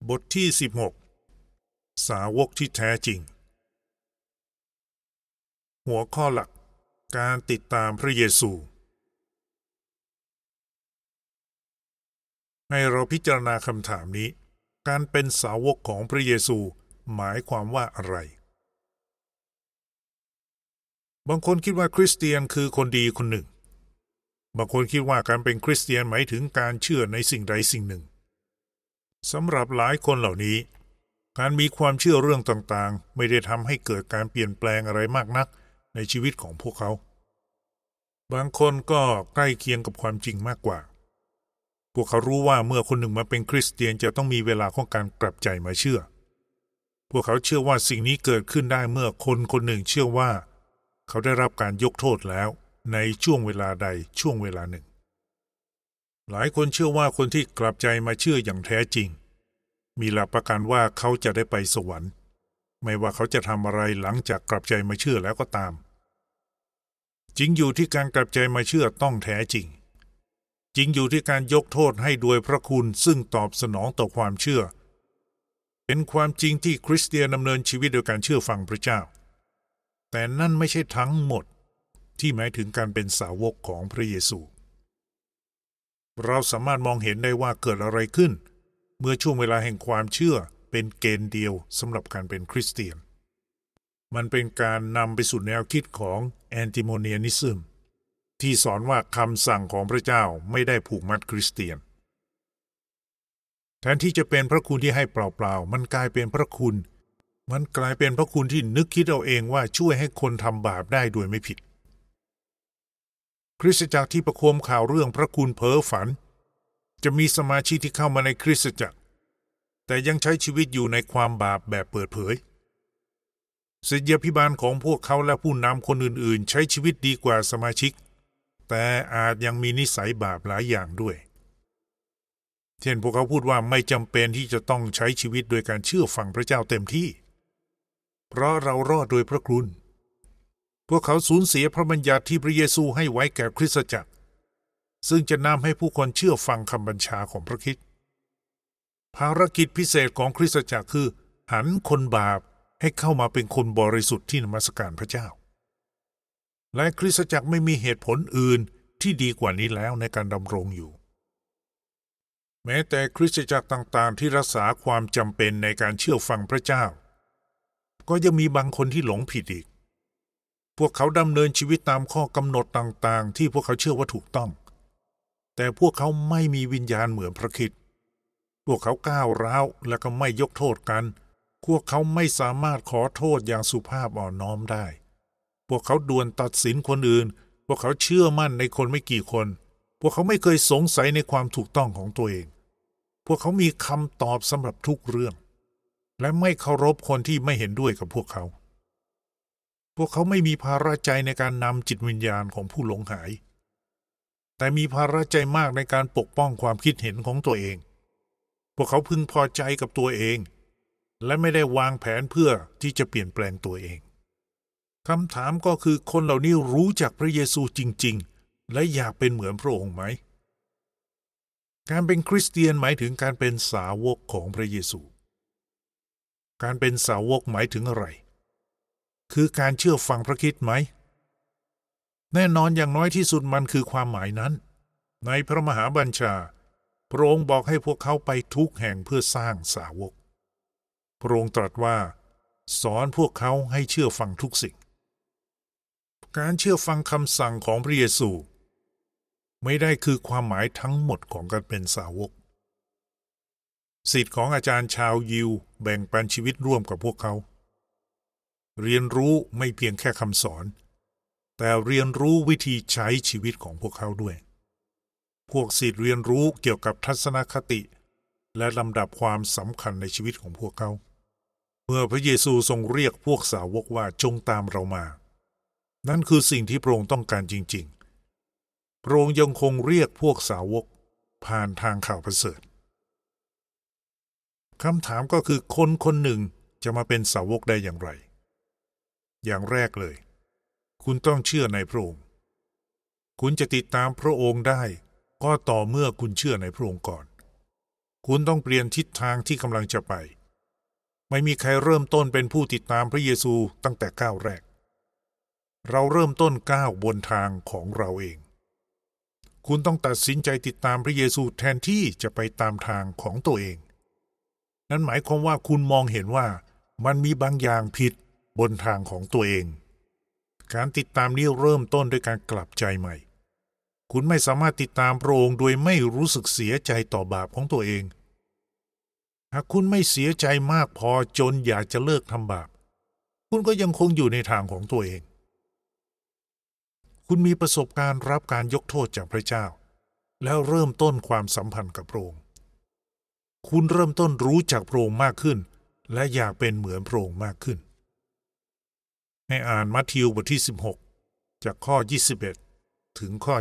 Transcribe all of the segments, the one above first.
บทที่16สาวกที่แท้จริงหัวข้อหลักการติดตามพระเยซูให้เราพิจารณาคำถามนี้การเป็นสาวกของพระเยซูหมายความว่าอะไรบางคนคิดว่าคริสเตียนคือคนดีคนหนึ่งบางคนคิดว่าการเป็นคริสเตียนหมายถึงการเชื่อในสิ่งใดสิ่งหนึ่งสำหรับหลายคนเหล่านี้การมีความเชื่อเรื่องต่างๆไม่ได้ทำให้เกิดการเปลี่ยนแปลงอะไรมากนักในชีวิตของพวกเขาบางคนก็ใกล้เคียงกับความจริงมากกว่าพวกเขารู้ว่าเมื่อคนหนึ่งมาเป็นคริสเตียนจะต้องมีเวลาของการกลับใจมาเชื่อพวกเขาเชื่อว่าสิ่งนี้เกิดขึ้นได้เมื่อคนคนหนึ่งเชื่อว่าเขาได้รับการยกโทษแล้วในช่วงเวลาใดช่วงเวลาหนึ่งหลายคนเชื่อว่าคนที่กลับใจมาเชื่ออย่างแท้จริงมีหลักประกันว่าเขาจะได้ไปสวรรค์ไม่ว่าเขาจะทำอะไรหลังจากกลับใจมาเชื่อแล้วก็ตามจริงอยู่ที่การกลับใจมาเชื่อต้องแท้จริงจริงอยู่ที่การยกโทษให้ด้วยพระคุณซึ่งตอบสนองต่อความเชื่อเป็นความจริงที่คริสเตียนดำเนินชีวิตโดยการเชื่อฟังพระเจ้าแต่นั่นไม่ใช่ทั้งหมดที่หมายถึงการเป็นสาวกของพระเยซูเราสามารถมองเห็นได้ว่าเกิดอะไรขึ้นเมื่อช่วงเวลาแห่งความเชื่อเป็นเกณฑ์เดียวสำหรับการเป็นคริสเตียนมันเป็นการนำไปสู่แนวคิดของแอนติโมเนียนิซึมที่สอนว่าคำสั่งของพระเจ้าไม่ได้ผูกมัดคริสเตียนแทนที่จะเป็นพระคุณที่ให้เปล่าๆมันกลายเป็นพระคุณที่นึกคิดเอาเองว่าช่วยให้คนทำบาปได้โดยไม่ผิดคริสตจักรที่ประโคมข่าวเรื่องพระคุณเพ้อฝันจะมีสมาชิกที่เข้ามาในคริสตจักรแต่ยังใช้ชีวิตอยู่ในความบาปแบบเปิดเผยศิษยาภิบาลของพวกเขาและผู้นำคนอื่นๆใช้ชีวิตดีกว่าสมาชิกแต่อาจยังมีนิสัยบาปหลายอย่างด้วยเช่นพวกเขาพูดว่าไม่จำเป็นที่จะต้องใช้ชีวิตโดยการเชื่อฟังพระเจ้าเต็มที่เพราะเรารอดโดยพระคุณพวกเขาสูญเสียพระบัญญัติที่พระเยซูให้ไว้แก่คริสตจักรซึ่งจะนำให้ผู้คนเชื่อฟังคำบัญชาของพระคริสต์ภารกิจพิเศษของคริสตจักรคือหันคนบาปให้เข้ามาเป็นคนบริสุทธิ์ที่นมัสการพระเจ้าและคริสตจักรไม่มีเหตุผลอื่นที่ดีกว่านี้แล้วในการดำรงอยู่แม้แต่คริสตจักรต่างๆที่รักษาความจำเป็นในการเชื่อฟังพระเจ้าก็ยังมีบางคนที่หลงผิดอีกพวกเขาดำเนินชีวิตตามข้อกำหนดต่างๆที่พวกเขาเชื่อว่าถูกต้องแต่พวกเขาไม่มีวิญญาณเหมือนพระคริสต์พวกเขาก้าวร้าวและก็ไม่ยกโทษกันพวกเขาไม่สามารถขอโทษอย่างสุภาพอ่อนน้อมได้พวกเขาด่วนตัดสินคนอื่นพวกเขาเชื่อมั่นในคนไม่กี่คนพวกเขาไม่เคยสงสัยในความถูกต้องของตัวเองพวกเขามีคำตอบสำหรับทุกเรื่องและไม่เคารพคนที่ไม่เห็นด้วยกับพวกเขาไม่มีภาระใจในการนำจิตวิญญาณของผู้หลงหายแต่มีภาระใจมากในการปกป้องความคิดเห็นของตัวเองพวกเขาพึงพอใจกับตัวเองและไม่ได้วางแผนเพื่อที่จะเปลี่ยนแปลงตัวเองคำถามก็คือคนเหล่านี้รู้จักพระเยซูจริงๆและอยากเป็นเหมือนพระองค์ไหมการเป็นคริสเตียนหมายถึงการเป็นสาวกของพระเยซูการเป็นสาวกหมายถึงอะไรคือการเชื่อฟังพระคริสต์ไหมแน่นอนอย่างน้อยที่สุดมันคือความหมายนั้นในพระมหาบัญชาพระองค์บอกให้พวกเขาไปทุกแห่งเพื่อสร้างสาวกพระองค์ตรัสว่าสอนพวกเขาให้เชื่อฟังทุกสิ่งการเชื่อฟังคำสั่งของพระเยซูไม่ได้คือความหมายทั้งหมดของการเป็นสาวกศิษย์ของอาจารย์ชาวยิวแบ่งปันชีวิตร่วมกับพวกเขาเรียนรู้ไม่เพียงแค่คำสอนแต่เรียนรู้วิธีใช้ชีวิตของพวกเขาด้วยพวกศิษย์เรียนรู้เกี่ยวกับทัศนคติและลำดับความสำคัญในชีวิตของพวกเขาเมื่อพระเยซูทรงเรียกพวกสาวกว่าจงตามเรามานั่นคือสิ่งที่พระองค์ต้องการจริงๆพระองค์ยังคงเรียกพวกสาวกผ่านทางข่าวประเสริฐคำถามก็คือคนคนหนึ่งจะมาเป็นสาวกได้อย่างไรอย่างแรกเลยคุณต้องเชื่อในพระองค์คุณจะติดตามพระองค์ได้ก็ต่อเมื่อคุณเชื่อในพระองค์ก่อนคุณต้องเปลี่ยนทิศทางที่กำลังจะไปไม่มีใครเริ่มต้นเป็นผู้ติดตามพระเยซูตั้งแต่ก้าวแรกเราเริ่มต้นก้าวบนทางของเราเองคุณต้องตัดสินใจติดตามพระเยซูแทนที่จะไปตามทางของตัวเองนั่นหมายความว่าคุณมองเห็นว่ามันมีบางอย่างผิดบนทางของตัวเองการติดตามนี้เริ่มต้นด้วยการกลับใจใหม่คุณไม่สามารถติดตามพระองค์โดยไม่รู้สึกเสียใจต่อบาปของตัวเองหากคุณไม่เสียใจมากพอจนอยากจะเลิกทำบาปคุณก็ยังคงอยู่ในทางของตัวเองคุณมีประสบการณ์รับการยกโทษจากพระเจ้าแล้วเริ่มต้นความสัมพันธ์กับพระองค์คุณเริ่มต้นรู้จักพระองค์มากขึ้นและอยากเป็นเหมือนพระองค์มากขึ้นให้อ่านมัทธิวบทที่16จากข้อ21ถึงข้อ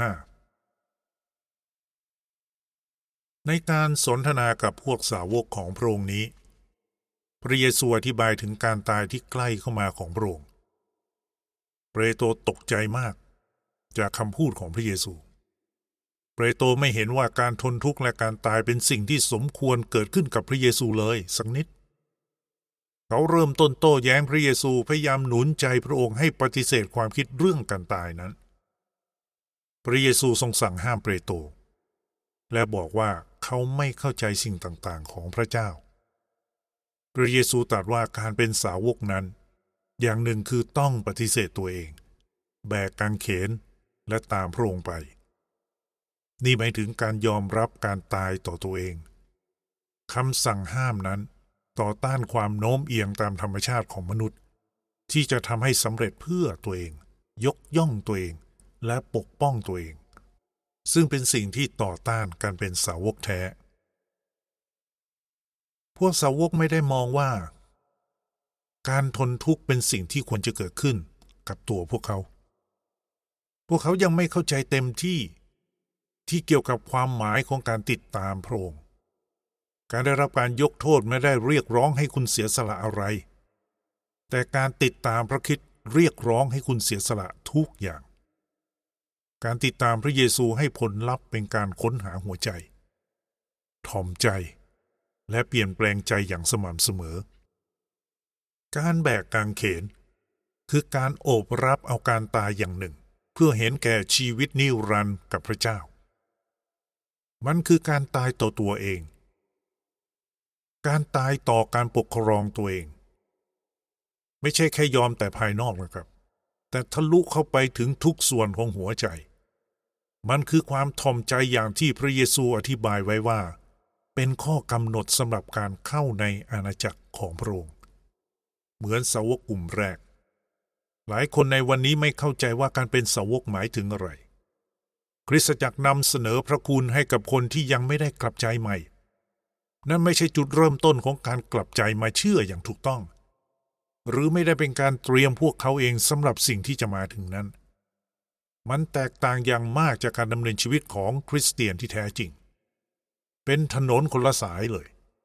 25ในการสนทนากับพวกสาวกของพระองค์นี้พระเยซูอธิบายถึงการตายที่ใกล้เข้ามาของพระองค์เปโตรตกใจมากจากคำพูดของพระเยซูเปโตรไม่เห็นว่าการทนทุกข์และการตายเป็นสิ่งที่สมควรเกิดขึ้นกับพระเยซูเลยสักนิดเขาเริ่มต้นโต้แย้งพระเยซูพยายามหนุนใจพระองค์ให้ปฏิเสธความคิดเรื่องการตายนั้นพระเยซูทรงสั่งห้ามเปโตรและบอกว่าเขาไม่เข้าใจสิ่งต่างๆของพระเจ้าพระเยซูตรัสว่าการเป็นสาวกนั้นอย่างหนึ่งคือต้องปฏิเสธตัวเองแบกกางเขนและตามพระองค์ไปนี่หมายถึงการยอมรับการตายต่อตัวเองคำสั่งห้ามนั้นต่อต้านความโน้มเอียงตามธรรมชาติของมนุษย์ที่จะทำให้สำเร็จเพื่อตัวเองยกย่องตัวเองและปกป้องตัวเองซึ่งเป็นสิ่งที่ต่อต้านการเป็นสาวกแท้พวกสาวกไม่ได้มองว่าการทนทุกข์เป็นสิ่งที่ควรจะเกิดขึ้นกับตัวพวกเขายังไม่เข้าใจเต็มที่เกี่ยวกับความหมายของการติดตามพระองค์การได้รับการยกโทษไม่ได้เรียกร้องให้คุณเสียสละอะไรแต่การติดตามพระคริสต์เรียกร้องให้คุณเสียสละทุกอย่างการติดตามพระเยซูให้ผลลัพธ์เป็นการค้นหาหัวใจถ่อมใจและเปลี่ยนแปลงใจอย่างสม่ำเสมอการแบกกางเขนคือการโอบรับเอาการตายอย่างหนึ่งเพื่อเห็นแก่ชีวิตนิรันดร์กับพระเจ้ามันคือการตายต่อตัวเองการตายต่อการปกครองตัวเองไม่ใช่แค่ยอมแต่ภายนอกนะครับแต่ทะลุเข้าไปถึงทุกส่วนของหัวใจมันคือความถ่อมใจอย่างที่พระเยซูอธิบายไว้ว่าเป็นข้อกำหนดสำหรับการเข้าในอาณาจักรของพระองค์เหมือนสาวกกลุ่มแรกหลายคนในวันนี้ไม่เข้าใจว่าการเป็นสาวกหมายถึงอะไรคริสตจักรนำเสนอพระคุณให้กับคนที่ยังไม่ได้กลับใจใหม่นั่นไม่ใช่จุดเริ่มต้นของการกลับใจมาเชื่ออย่างถูกต้องหรือไม่ได้เป็นการเตรียมพวกเขาเองสำหรับสิ่งที่จะมาถึงนั้นมันแตกต่างอย่างมากจากการดำเนินชีวิตของคริสเตียนที่แท้จริงเป็นถนนคนละสายเลย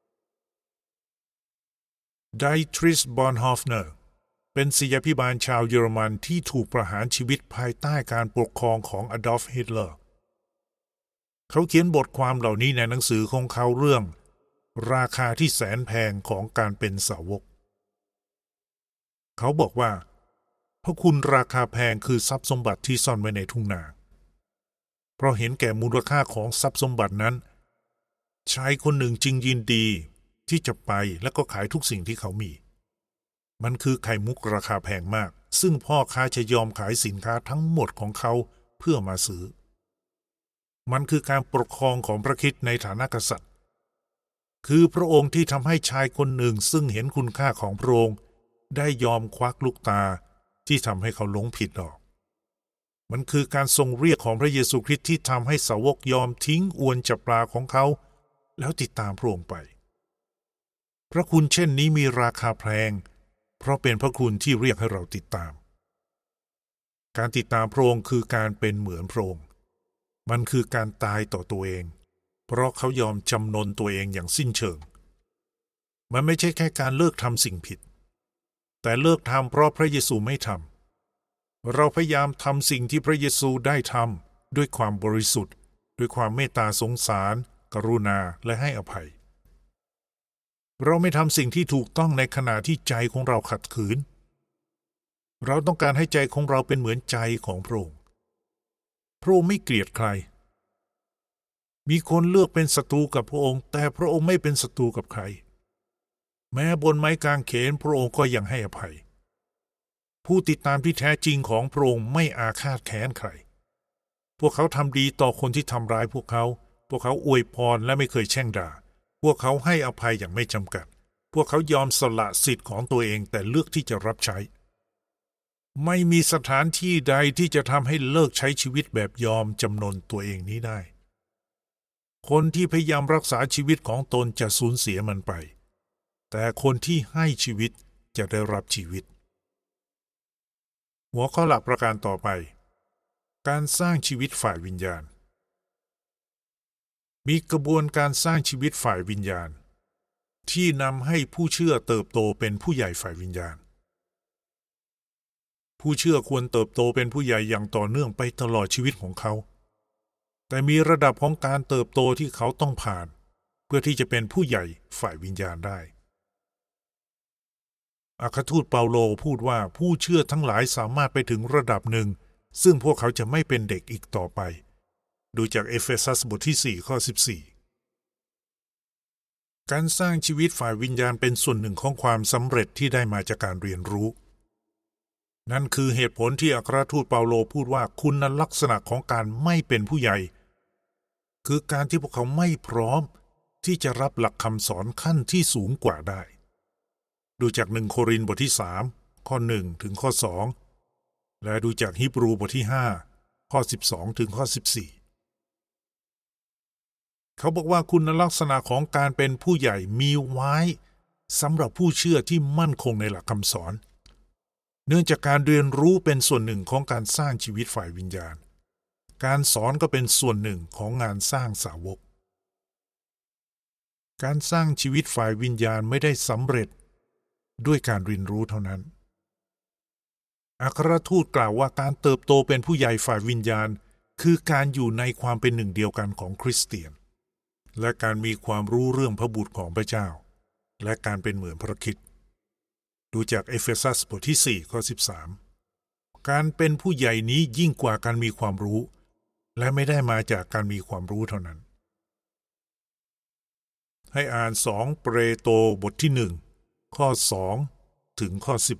ไดทริช บอนฮอฟเนอร์เป็นศิษยาภิบาลชาวเยอรมันที่ถูกประหารชีวิตภายใต้การปกครองของอดอล์ฟ ฮิตเลอร์เขาเขียนบทความเหล่านี้ในหนังสือของเขาเรื่องราคาที่แสนแพงของการเป็นสาวกเขาบอกว่าพระคุณราคาแพงคือทรัพย์สมบัติที่ซ่อนไว้ในทุ่งนาเพราะเห็นแก่มูลค่าของทรัพย์สมบัตินั้นชายคนหนึ่งจึงยินดีที่จะไปแล้วก็ขายทุกสิ่งที่เขามีมันคือไข่มุกราคาแพงมากซึ่งพ่อค้าจะยอมขายสินค้าทั้งหมดของเขาเพื่อมาซื้อมันคือการปกครองของพระคริสต์ในฐานะกษัตริย์คือพระองค์ที่ทำให้ชายคนหนึ่งซึ่งเห็นคุณค่าของพระองค์ได้ยอมควักลูกตาที่ทำให้เขาหลงผิดออกมันคือการทรงเรียกของพระเยซูคริสต์ที่ทำให้สาวกยอมทิ้งอวนจับปลาของเขาแล้วติดตามพระองค์ไปพระคุณเช่นนี้มีราคาแพงเพราะเป็นพระคุณที่เรียกให้เราติดตามการติดตามพระองค์คือการเป็นเหมือนพระองค์มันคือการตายต่อตัวเองเพราะเขายอมจำนนตัวเองอย่างสิ้นเชิงมันไม่ใช่แค่การเลิกทำสิ่งผิดแต่เลิกทำเพราะพระเยซูไม่ทำเราพยายามทำสิ่งที่พระเยซูได้ทำด้วยความบริสุทธิ์ด้วยความเมตตาสงสารกกรุณาและให้อภัยเราไม่ทำสิ่งที่ถูกต้องในขณะที่ใจของเราขัดขืนเราต้องการให้ใจของเราเป็นเหมือนใจของพระองค์พระองค์ไม่เกลียดใครมีคนเลือกเป็นศัตรูกับพระองค์แต่พระองค์ไม่เป็นศัตรูกับใครแม้บนไม้กางเขนพระองค์ก็ยังให้อภัยผู้ติดตามที่แท้จริงของพระองค์ไม่อาฆาตแค้นใครพวกเขาทำดีต่อคนที่ทำร้ายพวกเขาอวยพรและไม่เคยแช่งด่าพวกเขาให้อภัยอย่างไม่จำกัดพวกเขายอมสละสิทธิ์ของตัวเองแต่เลือกที่จะรับใช้ไม่มีสถานที่ใดที่จะทำให้เลิกใช้ชีวิตแบบยอมจำนนตัวเองนี้ได้คนที่พยายามรักษาชีวิตของตนจะสูญเสียมันไปแต่คนที่ให้ชีวิตจะได้รับชีวิตหัวข้อหลักประการต่อไปการสร้างชีวิตฝ่ายวิญญาณมีกระบวนการสร้างชีวิตฝ่ายวิญญาณที่นำให้ผู้เชื่อเติบโตเป็นผู้ใหญ่ฝ่ายวิญญาณผู้เชื่อควรเติบโตเป็นผู้ใหญ่อย่างต่อเนื่องไปตลอดชีวิตของเขาแต่มีระดับของการเติบโตที่เขาต้องผ่านเพื่อที่จะเป็นผู้ใหญ่ฝ่ายวิญญาณได้อัครทูตเปาโลพูดว่าผู้เชื่อทั้งหลายสามารถไปถึงระดับหนึ่งซึ่งพวกเขาจะไม่เป็นเด็กอีกต่อไปดูจากเอเฟซัสบทที่4ข้อ14การสร้างชีวิตฝ่ายวิญญาณเป็นส่วนหนึ่งของความสำเร็จที่ได้มาจากการเรียนรู้นั่นคือเหตุผลที่อัครทูตเปาโลพูดว่าคุณลักษณะของการไม่เป็นผู้ใหญ่คือการที่พวกเขาไม่พร้อมที่จะรับหลักคำสอนขั้นที่สูงกว่าได้ดูจาก1 โครินธ์บทที่3ข้อ1ถึงข้อ2และดูจากฮีบรูบทที่5ข้อ12ถึงข้อ14เขาบอกว่าคุณลักษณะของการเป็นผู้ใหญ่มีไว้สำหรับผู้เชื่อที่มั่นคงในหลักคำสอนเนื่องจากการเรียนรู้เป็นส่วนหนึ่งของการสร้างชีวิตฝ่ายวิญญาณการสอนก็เป็นส่วนหนึ่งของงานสร้างสาวกการสร้างชีวิตฝ่ายวิญญาณไม่ได้สำเร็จด้วยการเรียนรู้เท่านั้นอัครทูตกล่าวว่าการเติบโตเป็นผู้ใหญ่ฝ่ายวิญญาณคือการอยู่ในความเป็นหนึ่งเดียวกันของคริสเตียนและการมีความรู้เรื่องพระบุตรของพระเจ้าและการเป็นเหมือนพระคริสต์ดูจากเอเฟซัสบทที่4ข้อ13การเป็นผู้ใหญ่นี้ยิ่งกว่าการมีความรู้และไม่ได้มาจากการมีความรู้เท่านั้นให้อ่าน2 เปโตรบทที่1ข้อ2ถึงข้อ11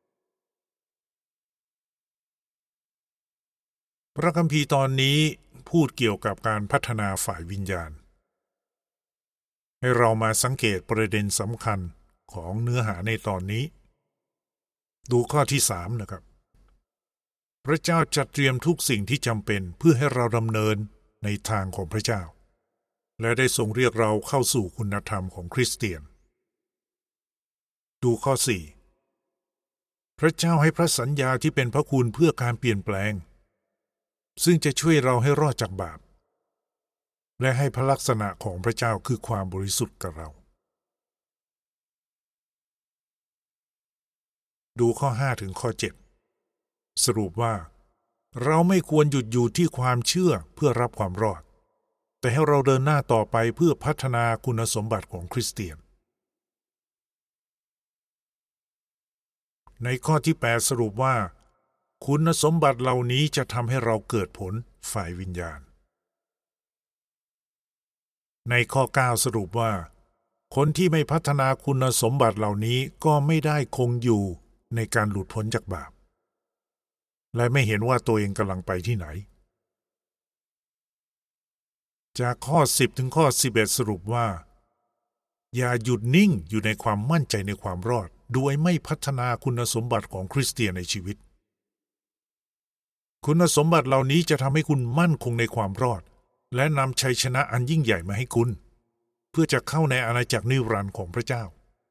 พระคัมภีร์ตอนนี้พูดเกี่ยวกับการพัฒนาฝ่ายวิญญาณให้เรามาสังเกตประเด็นสำคัญของเนื้อหาในตอนนี้ดูข้อที่3นะครับพระเจ้าจัดเตรียมทุกสิ่งที่จำเป็นเพื่อให้เราดำเนินในทางของพระเจ้าและได้ทรงเรียกเราเข้าสู่คุณธรรมของคริสเตียนดูข้อ4พระเจ้าให้พระสัญญาที่เป็นพระคุณเพื่อการเปลี่ยนแปลงซึ่งจะช่วยเราให้รอดจากบาปและให้พระลักษณะของพระเจ้าคือความบริสุทธิ์กับเราดูข้อ5ถึงข้อ7สรุปว่าเราไม่ควรหยุดอยู่ที่ความเชื่อเพื่อรับความรอดแต่ให้เราเดินหน้าต่อไปเพื่อพัฒนาคุณสมบัติของคริสเตียนในข้อที่8สรุปว่าคุณสมบัติเหล่านี้จะทำให้เราเกิดผลฝ่ายวิญญาณในข้อ9สรุปว่าคนที่ไม่พัฒนาคุณสมบัติเหล่านี้ก็ไม่ได้คงอยู่ในการหลุดพ้นจากบาปและไม่เห็นว่าตัวเองกำลังไปที่ไหนจากข้อ10ถึงข้อ11สรุปว่าอย่าหยุดนิ่งอยู่ในความมั่นใจในความรอดโดยไม่พัฒนาคุณสมบัติของคริสเตียนในชีวิตคุณสมบัติเหล่านี้จะทำให้คุณมั่นคงในความรอดและนำชัยชนะอันยิ่งใหญ่มาให้คุณเพื่อจะเข้าในอาณาจักรนิรันดร์ของพระเจ้า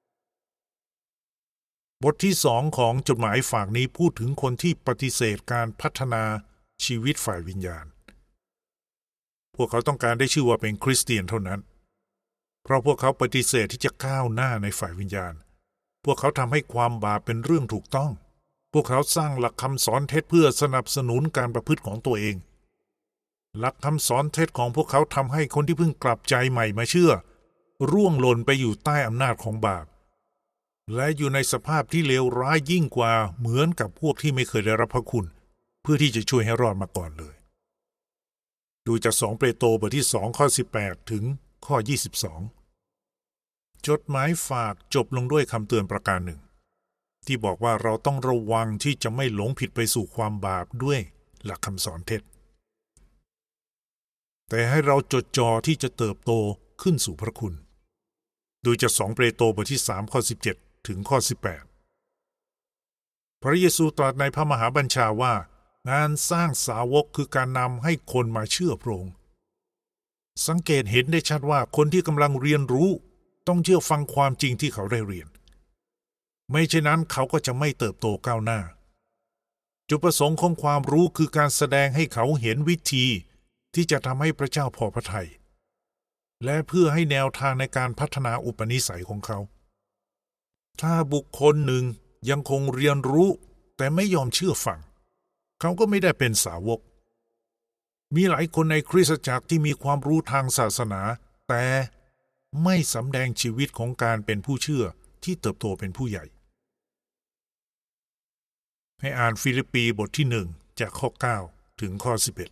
บทที่2ของจดหมายฝากนี้พูดถึงคนที่ปฏิเสธการพัฒนาชีวิตฝ่ายวิญญาณพวกเขาต้องการได้ชื่อว่าเป็นคริสเตียนเท่านั้นเพราะพวกเขาปฏิเสธที่จะก้าวหน้าในฝ่ายวิญญาณพวกเขาทำให้ความบาปเป็นเรื่องถูกต้องพวกเขาสร้างหลักคำสอนเท็จเพื่อสนับสนุนการประพฤติของตัวเองหลักคำสอนเท็จของพวกเขาทำให้คนที่เพิ่งกลับใจใหม่มาเชื่อร่วงหล่นไปอยู่ใต้อำนาจของบาปและอยู่ในสภาพที่เลวร้ายยิ่งกว่าเหมือนกับพวกที่ไม่เคยได้รับพระคุณเพื่อที่จะช่วยให้รอดมาก่อนเลยดูจาก2เปโตรบทที่2ข้อ18ถึงข้อ22จดหมายฝากจบลงด้วยคำเตือนประการหนึ่งที่บอกว่าเราต้องระวังที่จะไม่หลงผิดไปสู่ความบาปด้วยหลักคำสอนเท็จแต่ให้เราจดจ่อที่จะเติบโตขึ้นสู่พระคุณดูจาก2เปโตรบทที่3ข้อ17ถึงข้อ18พระเยซูตรัสในพระมหาบัญชาว่างานสร้างสาวกคือการนำให้คนมาเชื่อพระองค์สังเกตเห็นได้ชัดว่าคนที่กำลังเรียนรู้ต้องเชื่อฟังความจริงที่เขาได้เรียนไม่เช่นนั้นเขาก็จะไม่เติบโตก้าวหน้าจุดประสงค์ของความรู้คือการแสดงให้เขาเห็นวิธีที่จะทำให้พระเจ้าพอพระทัยและเพื่อให้แนวทางในการพัฒนาอุปนิสัยของเขาถ้าบุคคลหนึ่งยังคงเรียนรู้แต่ไม่ยอมเชื่อฟังเขาก็ไม่ได้เป็นสาวกมีหลายคนในคริสตจักรที่มีความรู้ทางศาสนาแต่ไม่สำแดงชีวิตของการเป็นผู้เชื่อที่เติบโตเป็นผู้ใหญ่ให้อ่านฟิลิปปีบทที่1จากข้อ9ถึงข้อ11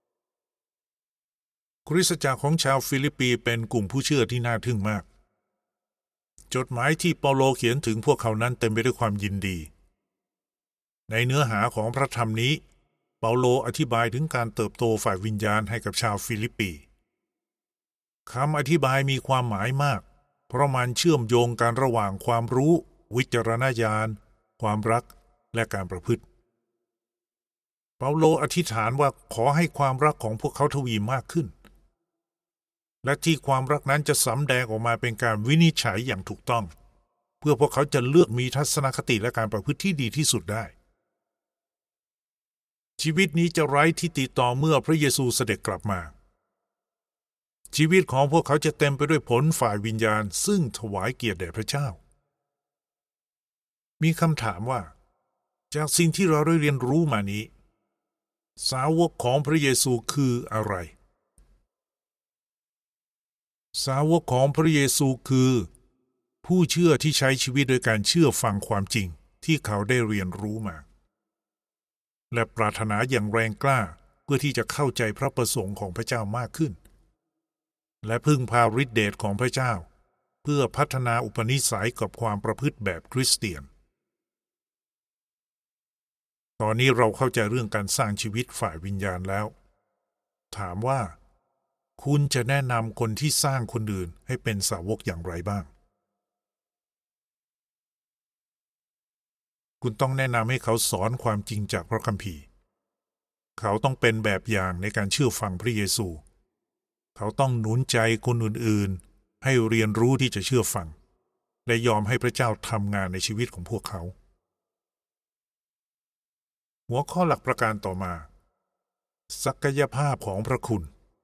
คริสตจักรของชาวฟิลิปปีเป็นกลุ่มผู้เชื่อที่น่าทึ่งมากจดหมายที่เปาโลเขียนถึงพวกเขานั้นเต็มไปด้วยความยินดีในเนื้อหาของพระธรรมนี้เปาโลอธิบายถึงการเติบโตฝ่ายวิญญาณให้กับชาวฟิลิปปีคำอธิบายมีความหมายมากเพราะมันเชื่อมโยงกันระหว่างความรู้วิจารณญาณความรักและการประพฤติเปาโลอธิษฐานว่าขอให้ความรักของพวกเขาทวีมากขึ้นและที่ความรักนั้นจะสำแดงออกมาเป็นการวินิจฉัยอย่างถูกต้องเพื่อพวกเขาจะเลือกมีทัศนคติและการประพฤติที่ดีที่สุดได้ชีวิตนี้จะไร้ที่ติต่อเมื่อพระเยซูเสด็จกลับมาชีวิตของพวกเขาจะเต็มไปด้วยผลฝ่ายวิญญาณซึ่งถวายเกียรติแด่พระเจ้ามีคำถามว่าจากสิ่งที่เราได้เรียนรู้มานี้สาวกของพระเยซูคืออะไรสาวกของพระเยซูคือผู้เชื่อที่ใช้ชีวิตโดยการเชื่อฟังความจริงที่เขาได้เรียนรู้มาและปรารถนาอย่างแรงกล้าเพื่อที่จะเข้าใจพระประสงค์ของพระเจ้ามากขึ้นและพึ่งพาฤทธิเดชของพระเจ้าเพื่อพัฒนาอุปนิสัยกับความประพฤติแบบคริสเตียนตอนนี้เราเข้าใจเรื่องการสร้างชีวิตฝ่ายวิญญาณแล้วถามว่าคุณจะแนะนำคนที่สร้างคนอื่นให้เป็นสาวกอย่างไรบ้างคุณต้องแนะนำให้เขาสอนความจริงจากพระคัมภีร์เขาต้องเป็นแบบอย่างในการเชื่อฟังพระเยซูเขาต้องหนุนใจคนอื่นๆให้เรียนรู้ที่จะเชื่อฟังและยอมให้พระเจ้าทำงานในชีวิตของพวกเขาหัวข้อหลักประการต่อมาศักยภาพของพระคุณ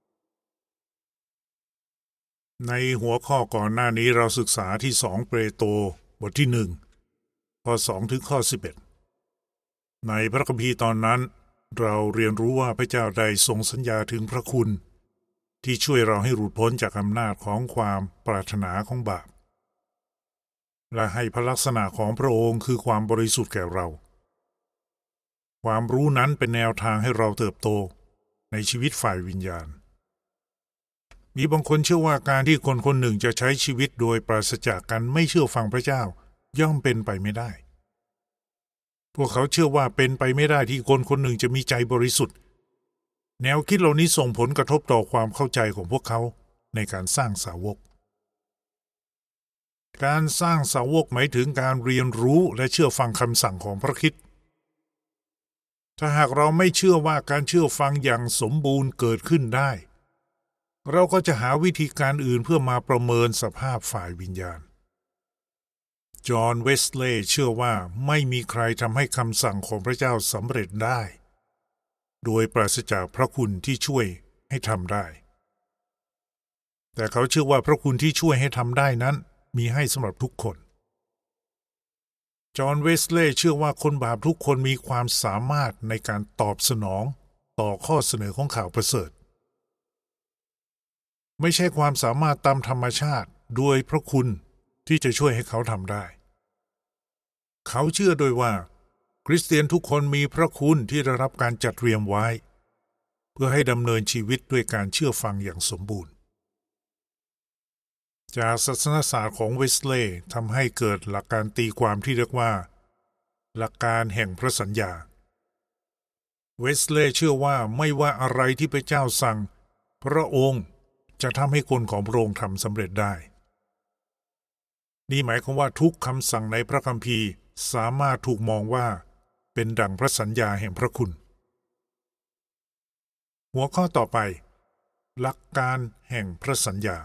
ในหัวข้อก่อนหน้านี้เราศึกษาที่2เปโตรบทที่1ข้อ2ถึงข้อ11ในพระคัมภีร์ตอนนั้นเราเรียนรู้ว่าพระเจ้าได้ทรงสัญญาถึงพระคุณที่ช่วยเราให้หลุดพ้นจากอำนาจของความปรารถนาของบาปและให้พระลักษณะของพระองค์คือความบริสุทธิ์แก่เราความรู้นั้นเป็นแนวทางให้เราเติบโตในชีวิตฝ่ายวิญญาณมีบางคนเชื่อว่าการที่คนคนหนึ่งจะใช้ชีวิตโดยปราศจากการไม่เชื่อฟังพระเจ้าย่อมเป็นไปไม่ได้พวกเขาเชื่อว่าเป็นไปไม่ได้ที่คนคนหนึ่งจะมีใจบริสุทธิ์แนวคิดเหล่านี้ส่งผลกระทบต่อความเข้าใจของพวกเขาในการสร้างสาวกการสร้างสาวกหมายถึงการเรียนรู้และเชื่อฟังคำสั่งของพระคริสต์ถ้าหากเราไม่เชื่อว่าการเชื่อฟังอย่างสมบูรณ์เกิดขึ้นได้เราก็จะหาวิธีการอื่นเพื่อมาประเมินสภาพฝ่ายวิญญาณจอห์น เวสเลย์เชื่อว่าไม่มีใครทำให้คำสั่งของพระเจ้าสำเร็จได้โดยปราศจากพระคุณที่ช่วยให้ทำได้แต่เขาเชื่อว่าพระคุณที่ช่วยให้ทำได้นั้นมีให้สำหรับทุกคนจอห์น เวสเลย์เชื่อว่าคนบาปทุกคนมีความสามารถในการตอบสนองต่อข้อเสนอของข่าวประเสริฐไม่ใช่ความสามารถตามธรรมชาติด้วยพระคุณที่จะช่วยให้เขาทำได้เขาเชื่อโดยว่าคริสเตียนทุกคนมีพระคุณที่ได้รับการจัดเตรียมไว้เพื่อให้ดำเนินชีวิตด้วยการเชื่อฟังอย่างสมบูรณ์จากศาสนศาสตร์ของเวสเลย์ทำให้เกิดหลักการตีความที่เรียกว่าหลักการแห่งพระสัญญาเวสเลย์เชื่อว่าไม่ว่าอะไรที่พระเจ้าสั่งพระองค์จะทำให้คนของพระองค์ทำสำเร็จได้นี่หมายความว่าทุกคำสั่งในพระคัมภีร์สามารถถูกมองว่าเป็นดั่งพระสัญญาแห่งพระคุณหัวข้อต่อไปหลักการแห่งพระสัญญา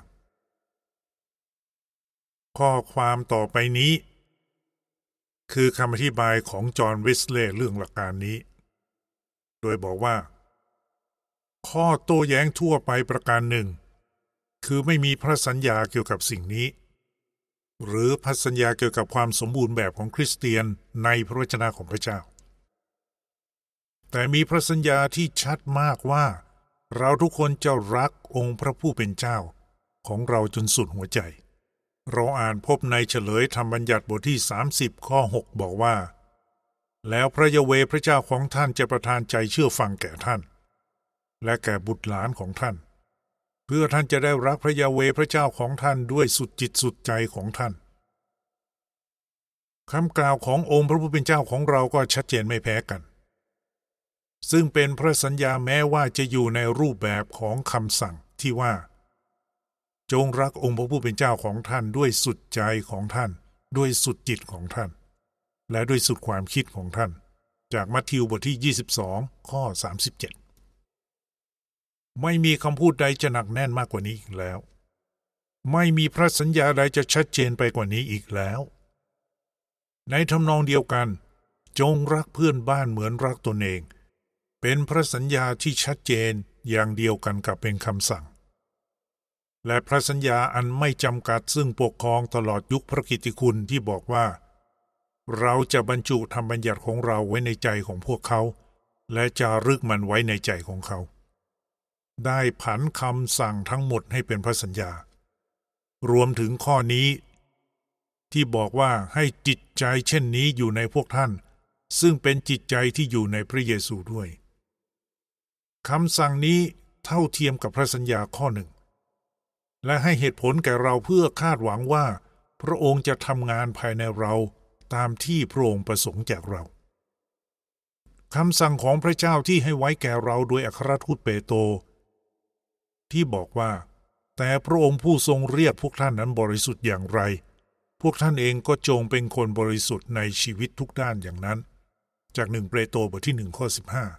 ข้อความต่อไปนี้คือคำอธิบายของจอห์นเวสเลย์เรื่องหลักการนี้โดยบอกว่าข้อโต้แย้งทั่วไปประการหนึ่งคือไม่มีพระสัญญาเกี่ยวกับสิ่งนี้หรือพระสัญญาเกี่ยวกับความสมบูรณ์แบบของคริสเตียนในพระวจนะของพระเจ้าแต่มีพระสัญญาที่ชัดมากว่าเราทุกคนจะรักองค์พระผู้เป็นเจ้าของเราจนสุดหัวใจเราอ่านพบในเฉลยธรรมบัญญัติบทที่30ข้อ6บอกว่าแล้วพระยะเวห์พระเจ้าของท่านจะประทานใจเชื่อฟังแก่ท่านและแก่บุตรหลานของท่านเพื่อท่านจะได้รักพระยะเวห์พระเจ้าของท่านด้วยสุดจิตสุดใจของท่านคำกล่าวขององค์พระผู้เป็นเจ้าของเราก็ชัดเจนไม่แพ้กันซึ่งเป็นพระสัญญาแม้ว่าจะอยู่ในรูปแบบของคำสั่งที่ว่าจงรักองค์พระผู้เป็นเจ้าของท่านด้วยสุดใจของท่านด้วยสุดจิตของท่านและด้วยสุดความคิดของท่านจากมัทธิวบทที่22ข้อ37ไม่มีคำพูดใดจะหนักแน่นมากกว่านี้อีกแล้วไม่มีพระสัญญาใดจะชัดเจนไปกว่านี้อีกแล้วในทำนองเดียวกันจงรักเพื่อนบ้านเหมือนรักตนเองเป็นพระสัญญาที่ชัดเจนอย่างเดียวกันกับเป็นคำสั่งและพระสัญญาอันไม่จำกัดซึ่งปกครองตลอดยุคพระกิตติคุณที่บอกว่าเราจะบรรจุธรรมบัญญัติของเราไว้ในใจของพวกเขาและจารึกมันไว้ในใจของเขาได้ผันคำสั่งทั้งหมดให้เป็นพระสัญญารวมถึงข้อนี้ที่บอกว่าให้จิตใจเช่นนี้อยู่ในพวกท่านซึ่งเป็นจิตใจที่อยู่ในพระเยซูด้วยคำสั่งนี้เท่าเทียมกับพระสัญญาข้อหนึ่งและให้เหตุผลแก่เราเพื่อคาดหวังว่าพระองค์จะทำงานภายในเราตามที่พระองค์ประสงค์จากเราคำสั่งของพระเจ้าที่ให้ไว้แก่เราโดยอัครทูตเปโตรที่บอกว่าแต่พระองค์ผู้ทรงเรียกพวกท่านนั้นบริสุทธิ์อย่างไรพวกท่านเองก็จงเป็นคนบริสุทธิ์ในชีวิตทุกด้านอย่างนั้นจาก1เปโตรบทที่1ข้อ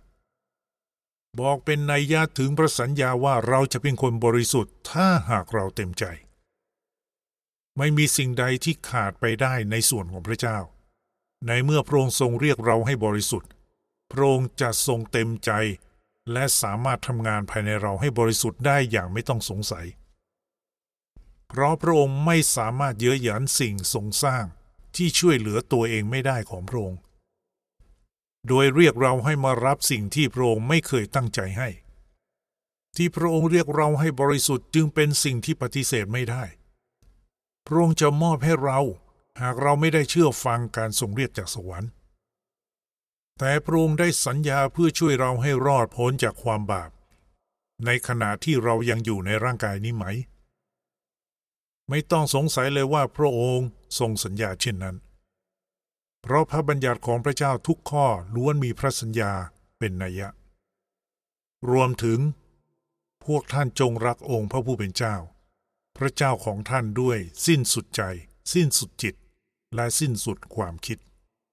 15บอกเป็นนัยยะถึงพระสัญญาว่าเราจะเป็นคนบริสุทธิ์ถ้าหากเราเต็มใจไม่มีสิ่งใดที่ขาดไปได้ในส่วนของพระเจ้าในเมื่อพระองค์ทรงเรียกเราให้บริสุทธิ์พระองค์จะทรงเต็มใจและสามารถทำงานภายในเราให้บริสุทธิ์ได้อย่างไม่ต้องสงสัยเพราะพระองค์ไม่สามารถเย้ยหยันสิ่งทรงสร้างที่ช่วยเหลือตัวเองไม่ได้ของพระองค์โดยเรียกเราให้มารับสิ่งที่พระองค์ไม่เคยตั้งใจให้ที่พระองค์เรียกเราให้บริสุทธิ์จึงเป็นสิ่งที่ปฏิเสธไม่ได้พระองค์จะมอบให้เราหากเราไม่ได้เชื่อฟังการทรงเรียกจากสวรรค์แต่พระองค์ได้สัญญาเพื่อช่วยเราให้รอดพ้นจากความบาปในขณะที่เรายังอยู่ในร่างกายนี้ไหมไม่ต้องสงสัยเลยว่าพระองค์ทรงสัญญาเช่นนั้นเพราะพระบัญญัติของพระเจ้าทุกข้อล้วนมีพระสัญญาเป็นนัยยะรวมถึงพวกท่านจงรักองค์พระผู้เป็นเจ้าพระเจ้าของท่านด้วยสิ้นสุดใจสิ้นสุดจิตและสิ้นสุดความคิด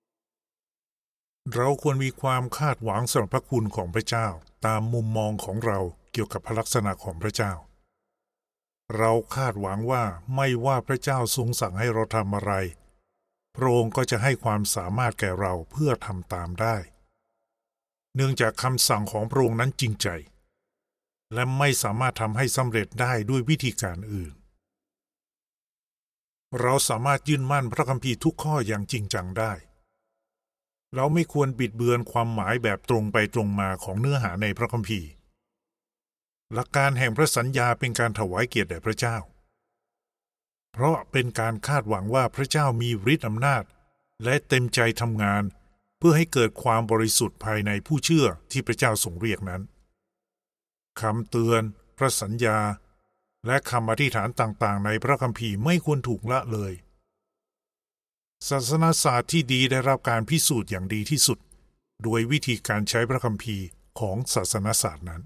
เราควรมีความคาดหวังสำหรับพระคุณของพระเจ้าตามมุมมองของเราเกี่ยวกับพระลักษณะของพระเจ้าเราคาดหวังว่าไม่ว่าพระเจ้าทรงสั่งให้เราทำอะไรพระองค์ก็จะให้ความสามารถแก่เราเพื่อทำตามได้เนื่องจากคำสั่งของพระองค์นั้นจริงใจและไม่สามารถทำให้สำเร็จได้ด้วยวิธีการอื่นเราสามารถยื่นมั่นพระคัมภีร์ทุกข้ออย่างจริงจังได้เราไม่ควรบิดเบือนความหมายแบบตรงไปตรงมาของเนื้อหาในพระคัมภีร์หลักการแห่งพระสัญญาเป็นการถวายเกียรติแด่พระเจ้าเพราะเป็นการคาดหวังว่าพระเจ้ามีฤทธิ์อำนาจและเต็มใจทำงานเพื่อให้เกิดความบริสุทธิ์ภายในผู้เชื่อที่พระเจ้าทรงเรียกนั้นคำเตือนพระสัญญาและคำอธิษฐานต่างๆในพระคัมภีร์ไม่ควรถูกละเลยศาสนศาสตร์ที่ดีได้รับการพิสูจน์อย่างดีที่สุดโดยวิธีการใช้พระคัมภีร์ของศาสนศาสตร์นั้น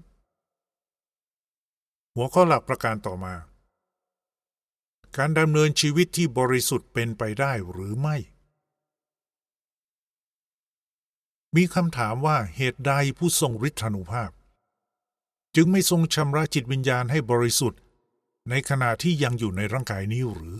หัวข้อหลักประการต่อมาการดำเนินชีวิตที่บริสุทธิ์เป็นไปได้หรือไม่มีคำถามว่าเหตุใดผู้ทรงฤทธานุภาพจึงไม่ทรงชำระจิตวิญญาณให้บริสุทธิ์ในขณะที่ยังอยู่ในร่างกายนี้หรือ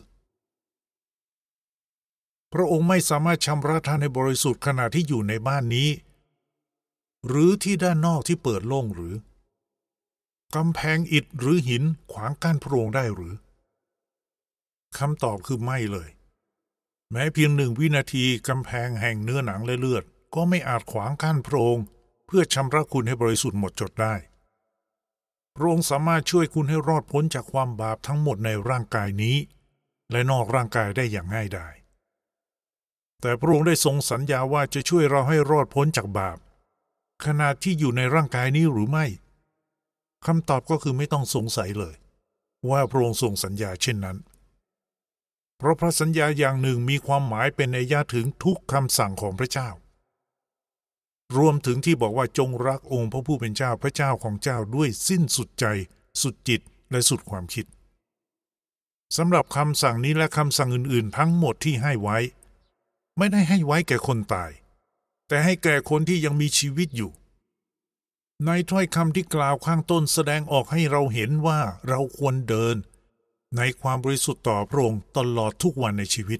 พระองค์ไม่สามารถชำระท่านให้บริสุทธิ์ขณะที่อยู่ในบ้านนี้หรือที่ด้านนอกที่เปิดโล่งหรือกำแพงอิฐหรือหินขวางกั้นพระองค์ได้หรือคำตอบคือไม่เลยแม้เพียง1 วินาทีกำแพงแห่งเนื้อหนังและเลือดก็ไม่อาจขวางกั้นพระองค์เพื่อชำระคุณให้บริสุทธิ์หมดจดได้พระองค์สามารถช่วยคุณให้รอดพ้นจากความบาปทั้งหมดในร่างกายนี้และนอกร่างกายได้อย่างง่ายดายแต่พระองค์ได้ทรงสัญญาว่าจะช่วยเราให้รอดพ้นจากบาปขณะที่อยู่ในร่างกายนี้หรือไม่คำตอบก็คือไม่ต้องสงสัยเลยว่าพระองค์ทรงสัญญาเช่นนั้นเพราะพระสัญญาอย่างหนึ่งมีความหมายเป็นนัยยะถึงทุกคำสั่งของพระเจ้ารวมถึงที่บอกว่าจงรักองค์พระผู้เป็นเจ้าพระเจ้าของเจ้าด้วยสิ้นสุดใจสุดจิตและสุดความคิดสำหรับคำสั่งนี้และคำสั่งอื่นๆทั้งหมดที่ให้ไว้ไม่ได้ให้ไว้แก่คนตายแต่ให้แก่คนที่ยังมีชีวิตอยู่ในถ้อยคำที่กล่าวข้างต้นแสดงออกให้เราเห็นว่าเราควรเดินในความบริสุทธิ์ต่อพระองค์ตลอดทุกวันในชีวิต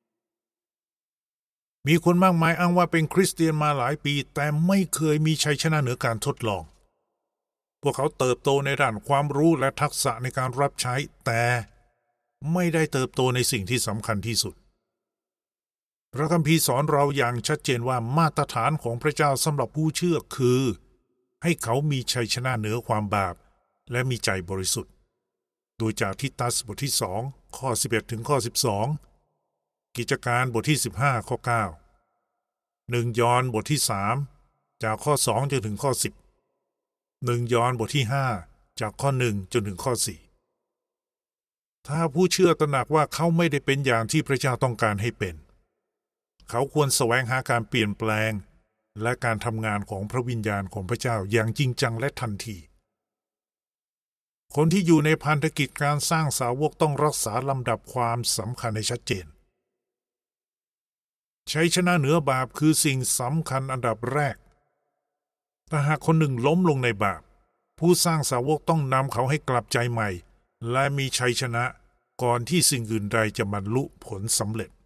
มีคนมากมายอ้างว่าเป็นคริสเตียนมาหลายปีแต่ไม่เคยมีชัยชนะเหนือการทดลองพวกเขาเติบโตในด้านความรู้และทักษะในการรับใช้แต่ไม่ได้เติบโตในสิ่งที่สำคัญที่สุดพระคัมภีร์สอนเราอย่างชัดเจนว่ามาตรฐานของพระเจ้าสำหรับผู้เชื่อคือให้เขามีชัยชนะเหนือความบาปและมีใจบริสุทธิ์โดยจากทิตัสบทที่2ข้อ11ถึงข้อ12กิจการบทที่15ข้อ9 1 ยอห์นบทที่3จากข้อ2จนถึงข้อ10 1 ยอห์นบทที่5จากข้อ1จนถึงข้อ4ถ้าผู้เชื่อตระหนักว่าเขาไม่ได้เป็นอย่างที่พระเจ้าต้องการให้เป็นเขาควรแสวงหาการเปลี่ยนแปลงและการทำงานของพระวิญญาณของพระเจ้าอย่างจริงจังและทันทีคนที่อยู่ในพันธกิจการสร้างสาวกต้องรักษาลำดับความสำคัญให้ชัดเจนชัยชนะเหนือบาปคือสิ่งสำคัญอันดับแรกถ้าหากคนหนึ่งล้มลงในบาปผู้สร้างสาวกต้องนำเขาให้กลับใจใหม่และมีชัยชนะก่อนที่สิ่งอื่นใดจะบรรลุผลสำเร็จ